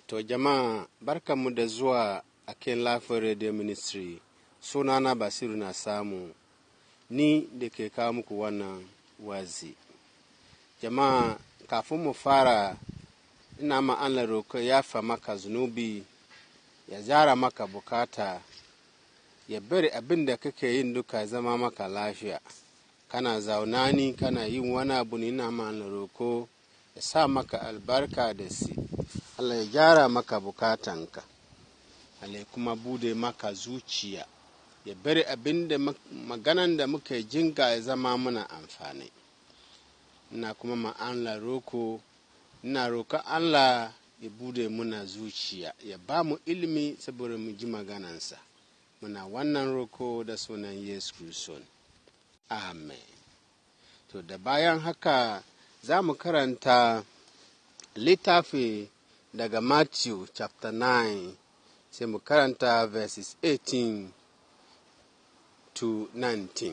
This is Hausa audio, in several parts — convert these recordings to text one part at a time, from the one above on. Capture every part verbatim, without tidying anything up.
To jama'a barkanmu da zuwa a kan Life Radio Ministry. Sunana Basiru na samu ni da ke kawo muku wannan wazi. Jama'a kafin mu fara ina ma Allah roƙo ya fa maka zunubi, ya jara maka bukata, ya bari abin da kake yin duka zama maka lafiya. Kana zaunani kana yin wani abu ne, ina ma Allah roƙo ya sa maka albarka da si. Allah ya gyara maka bukatanka, Allah kuma bude maka zuciya, ya bari abin da maganan da muke jinga ya zama muna amfani. Ina kuma ma Allah roko, ina roƙa Allah ya bude muna zuciya, ya ba mu ilimi saboda mu ji maganansa. Muna wannan roko da sunan Yesu Kristo. Amen. To da bayan haka za mu karanta littafi daga Matthew chapter nine, sai mu karanta verses eighteen to nineteen.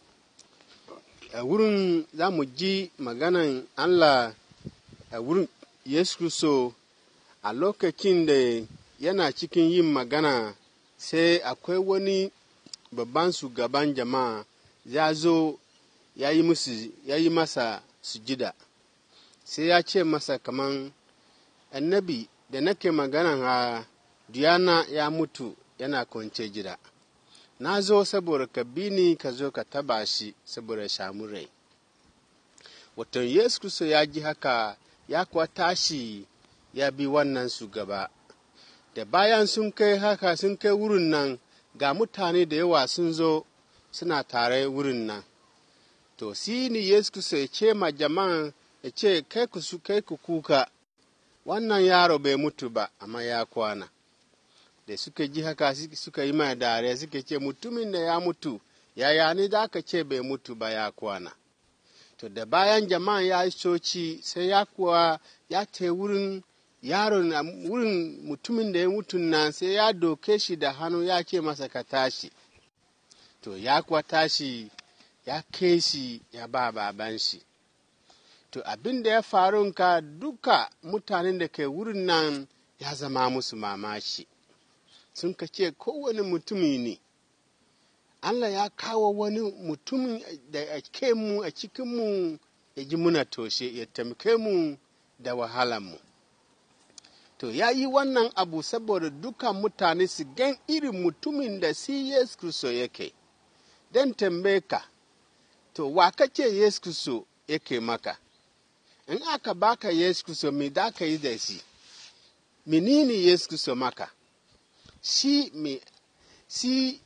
A wurin za mu ji maganan Allah a wurin Yesu Kristo a lokacin da yana cikin yin magana, sai akwai wani babban shugaban jama'a ya zo ya yi musu ya yi masa sujida. Sai ya ce masa kaman, annabi da nake maganan ha diyana ya mutu yana kwance gida, na zo saboda ka bi ni ka zo ka taba shi saboda samu rai. Wato Yesu Kristo ya ji haka, ya kuwa tashi ya bi wannan shugaba. Da bayan sun kai haka sun kai wurin nan, ga mutane da yawa sun zo suna tare wurin nan. To si ni Yesu Kristo ya ce ma jama'a, ya ce kai ku su kai ku kuka, wannan yaro bai mutu ba amma ya kwana. Da suka ji haka suka yi mai dariya, suka ce mutumin da ya mutu yaya ne da aka ce bai mutu ba ya kwana. To da bayan jama'a ya yi soci, sai ya kuwa ya te wurin yaron wurin mutumin da ya mutu nan, sai ya doke shi da hannu ya ce masa ka tashi. To ya kuwa tashi ya kai shi ya ba baban shi. To abin da ya faru ka duka mutanen da ke wurin nan ya zama musu mamashi. Sun ka ce kowane mutumi ne, Allah ya kawo wani mutumin da ake mu a cikinmu ya ji muna toshe, ya tamke mu da wahalanmu. To ya yi wannan abu saboda dukan mutane su gan irin mutumin da si Yesu Kristo yake. Dan tambaye ka, to wa kace Yesu Kristo yake maka? In aka baka Yesu Kristo, me da ka yi da shi? Menene Yesu Kristo maka? Shi me si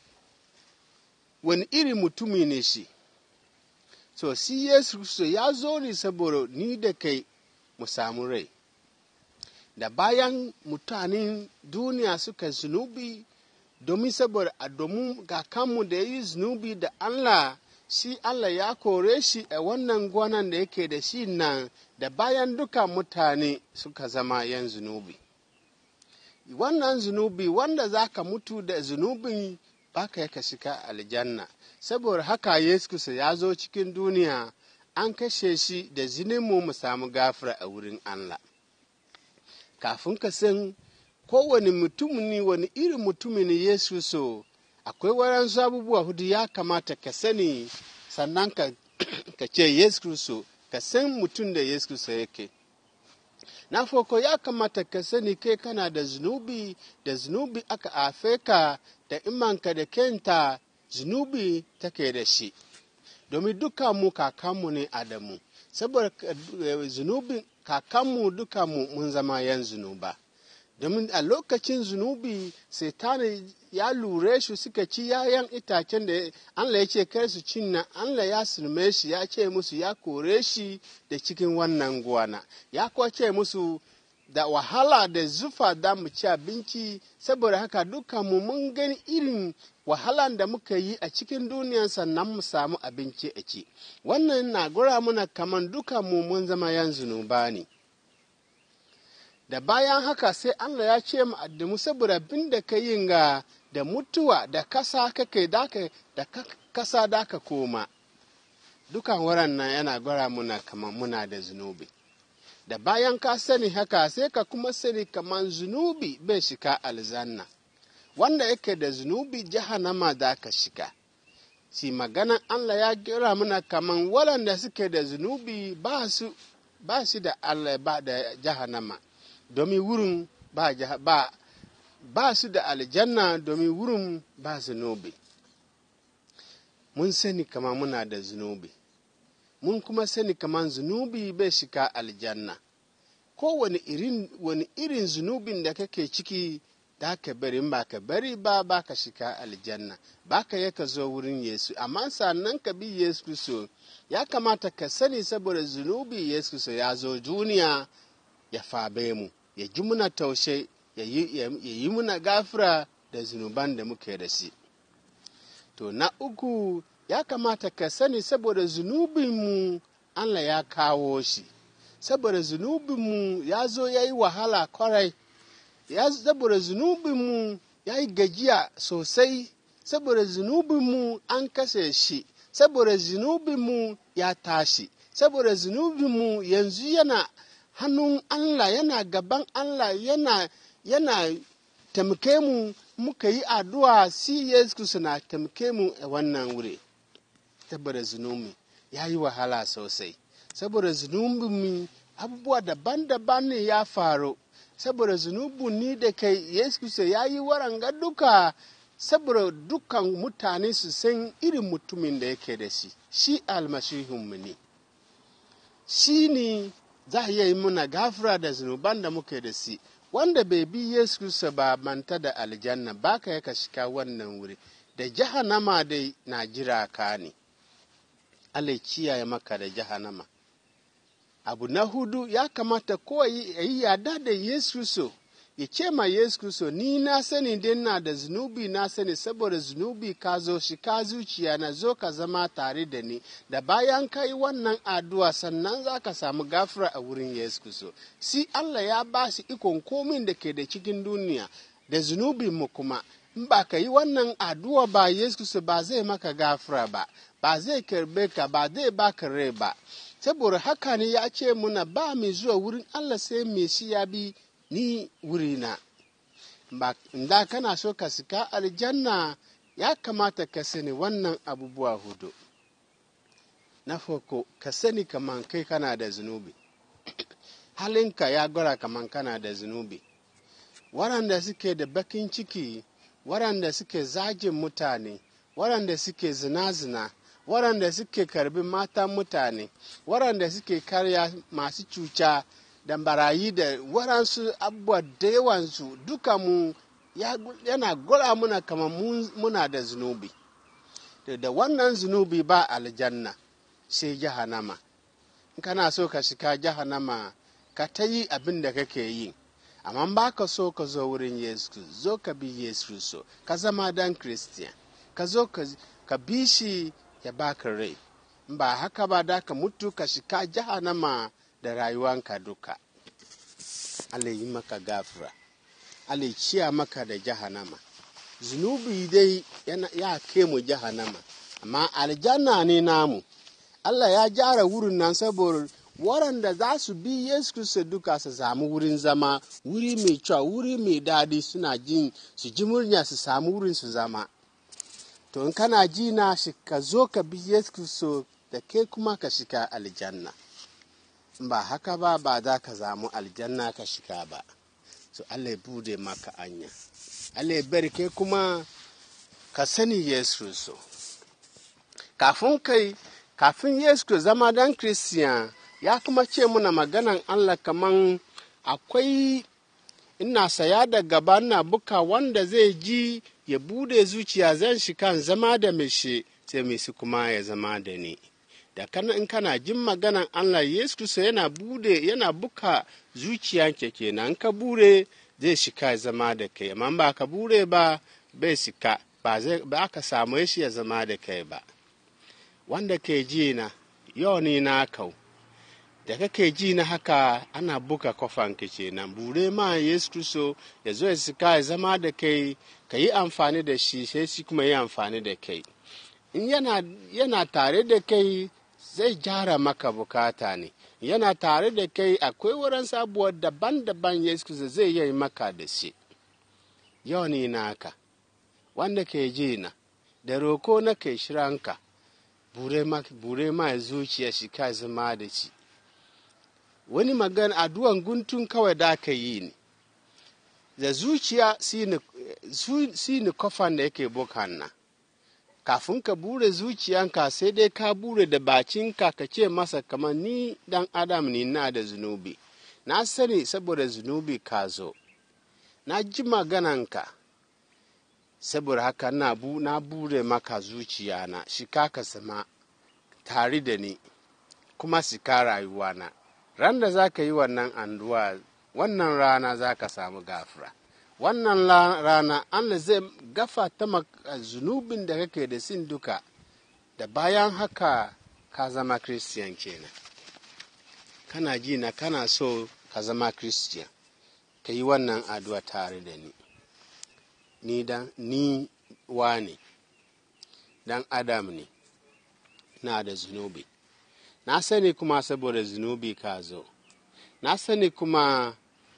wani irin mutumi ne shi? So si Yesu Kristo ya zo ne saboda ni da kai mu samu rai. Da bayan mutanen duniya suka zunubi, domin saboda a domin kakanmu da ya yi zunubi da Allah, shi Allah ya kore shi a wannan gonan da yake da shi nan, da bayan duka mutane suka zama yan zunubi. Wannan zunubi wanda za ka mutu da zunubin baka yaka shiga aljanna. Saboda haka Yesu Kristo ya zo cikin duniya, an kashe shi da zininmu mu samu gafara a wurin Allah. Kafin ka san kowane mutum ne wani irin mutumi ne Yesu Kristo, akwai waɗansu abubuwa hudu ya kamata ka sani, sannan ka, ka ce Yesu Kristo, ka san mutum da Yesu Kristo yake. Na farko ya kamata ka sani kai kana da zunubi, da zunubi aka afe ka, da imanka da kenta zunubi take da shi. Domin dukanmu kakanmu ne Adamu, saboda zunubin kakanmu dukanmu mun zama yan zunuba. Domin a lokacin zunubi, Satan ya lure su suka ci yayan itacen da Allah ya ce kar su cin nan, Allah ya sulme shi ya ce musu ya kore shi da cikin wannan gwana. Ya kuwa ce musu da wahala da zufa da mu ci abinci, saboda haka dukanmu mun gani irin wahalan da muka yi a cikin duniya sannan mu samu abinci a ci. Wannan na gura muna kaman dukanmu mun zama yan zunuba ne. Da bayan haka sai Allah ya ce mu Adamu, saboda abin da ka yin ga da mutuwa da kasa kake daka da kasa daka koma. Dukan waran nan yana gwara muna kaman muna da zunubi. da bayan ka sani haka sai ka kuma sani kaman zunubi bai shiga aljanna, wanda yake da zunubi jahannama za ka shiga. Si maganan Allah ya gira mana kaman waɗanda suke da zunubi ba su ba su da Allah ba da jahannama, domin wurin ba, ba, ba su da aljanna domin wurin ba zunubi. Mun sani kaman muna da zunubi, mun kuma sani kaman zunubi bai shiga aljanna. Kowane irin, wani irin zunubin da kake ciki da ka bari, ba ka bari ba ba ka shiga aljanna, ba ka yi ka zo wurin Yesu. Amma sannan ka bi Yesu Kristo, ya kamata ka sani saboda zunubi Yesu Kristo ya zo duniya ya fabe mu, ya ji muna taushe, ya yi, ya, ya yi muna gafara da zunuban da muke da shi. To na uku, ya kamata ka sani saboda zunubinmu Allah ya kawo shi, saboda zunubinmu ya zo ya yi wahala kwarai, ya saboda zunubinmu ya yi gajiya sosai, saboda zunubinmu an kashe shi, saboda zunubinmu ya tashi, saboda zunubinmu yanzu yana hannun Allah, yana gaban Allah, yana yana taimake mu muka yi addu'a, si Yesu Kristo na taimake mu a wannan wuri. Saboda zunubi ya yi wahala sosai, saboda zunubinmu abubuwa daban-daban ne ya faru, saboda zunubin ni da kai Yesu Kristo ya yi waranga duka, saboda dukan mutane su san irin mutumin da yake da shi, shi almasihunmu ne. Shi ne za a yi muna gafara da zunuban da muke da shi. Wanda bai bi Yesu Kristo ba manta da aljanna, ba ka yaka shiga wannan wuri, da jahannama dai na jira ka ne. Allah kiyaye maka da jahannama. Abu na hudu, ya kamata kowa yi yada da Yesu Kristo, ya ce ma Yesu Kristo, ni na sani dai na da zunubi, na sani saboda zunubi ka zo shi ka zuciya na zo ka zama tare da ni, da bayan ka yi wannan addu'a sannan za ka samu gafara a wurin Yesu Kristo. Si Allah ya ba shi ikon komin da ke da cikin duniya da zunubinmu kuma, in ba ka yi wannan addu'a ba Yesu Kristo ba zai maka gafara ba, ba zai karbe ka, ba zai baka rai ba. Saboda haka ne ya ce muna ba mai zuwa wurin Allah sai mai shi ya bi ni wurina. Ba inda kana so ka sika aljanna, ya kamata ka sani wannan abubuwa hudu. Na farko, ka sani kaman kai kana da zunubi. Halinka ya gwara kaman kana da zunubi. Waɗanda suke da bakin ciki, waɗanda suke zagin mutane, waɗanda suke zina-zina, waɗanda suke karbi matan mutane, waɗanda suke karya masu cuta da barayi da waɗansu abubuwa da yawansu, duka mu yana gwada muna kamar muna da zunubi. Da wannan zunubi ba aljanna sai jahannama. In kana so ka shiga jahannama, ka ta yi abin da kake yi, amma ba ka so ka zo wurin Yesu, zo ka bi Yesu so, ka zama dan Christian, ka zo ka bi shi ya baka rai. Ba haka ba da ka mutu ka shiga jahannama da rayuwanka duka. Allah yi maka gafara, Allah ciya maka da jahannama. Zunubi dai yana ya ke mu jahannama, amma aljanna ne namu. Allah ya jara wurin nan saboda waɗanda za su bi Yesu Kristo duka su samu wurin zama, wuri mai kyau, wuri mai daɗi, suna jin su ji murya su samu wurin su zama. To in kana ji na shi ka zo ka bi Yesu Kristo da ke kuma ka shiga aljanna. Ba haka ba ba za ka samu aljanna ka shiga ba. So Allah ya bude maka anya. Allah ya bari ke kuma ka sani Yesu Kristo. Kafin kai kafin Yesu Kristo zama dan Christian, ya kuma ce muna maganan Allah kaman akwai ina saya da gaba na buka wanda zai ji ya bude zuciya zan shi kan zama da mishi sai mishi kuma ya zama da ni. Da kana in kana jin maganan Allah, Yesu Kristo yana bude yana buka zuciyanka kenan, ka bude zai shika zama da kai, amma ba ka bude ba bai shika ba zai ba ka samu shi ya zama da kai ba. Wanda ke ji na yau ni na kau, da kake ji na haka ana buka kofanka kenan, bude ma Yesu Kristo ya zo ya shika ya zama da kai, ka yi amfani da shi sai shi kuma yi amfani da kai. In yana yana tare da kai zai gyara maka bukata ne, yana tare da kai. Akwai wurin sabuwar daban-daban Yesu Kristo zai yi maka da shi. Yau ne naka, wanda ke ji na, da roko na kai shiranka, bure ma, bure ma zuciya shi ka zama da shi. Wani magana addu'an guntun kawai da ka yi ne, da zuciya shi ne kofan da yake bukan nan. Kafin ka bure zuciyanka sai dai ka bure da bakinka ka ce masa kamar ni dan adam ne na da zunubi. Na sani saboda zunubi ka zo. Na ji magananka, saboda haka na, bu, na bure maka zuciyana, shi ka ka zama tare da ni, kuma shi ka rayuwana. Ran da za ka yi wannan addu'a, wannan rana za ka samu gafara. Wannan rana Allah zai gafarta maka zunubin da kake da sin duka, da bayan haka ka zama Christian kenan. Kana ji na kana so ka zama Christian, ka yi wannan addu'a tare da ni. Ni dan ni wane, dan Adam ne, na da zunubi. Na sani kuma saboda zunubi ka zo. Na sani kuma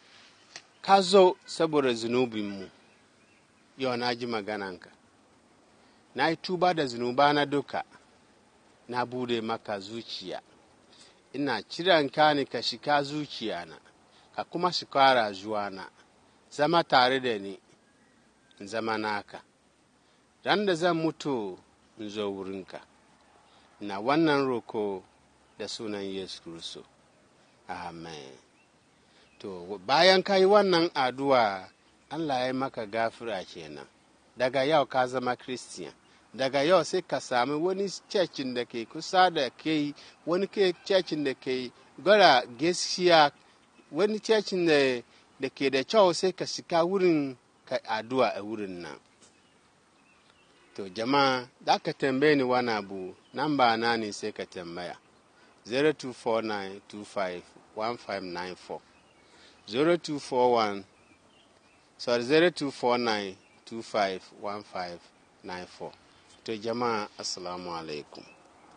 ka zo saboda zunubinmu. Yau na ji magananka. Na yi tuba da zunubana duka. Na bude maka zuciya. Ina kiranka ne ka shiga zuciyana, ka kuma shiga rayuwana. Zama tare da ni, in zama naka. Ran da zan mutu, in zo wurinka. Na wannan roko da sunan Yesu Kristo. Amen. To, bayan ka yi wannan addu'a, Allah ya yi maka gafara kenan. Daga yau ka zama Christian. Daga yau sai ka sami wani cecin da ke kusa da kai, wani cecin da ke gwada gaskiya, wani cecin da, da ke da kyau sai ka shiga wurin ka addu'a a wurin nan. To, jama'a, da ka tambaye ni wani abu, nan ba na ne sai ka tambaya. zero two four nine two five one five nine four zero two four one sorry zero two four nine two five one five nine four. To jama'a, assalamu alaikum.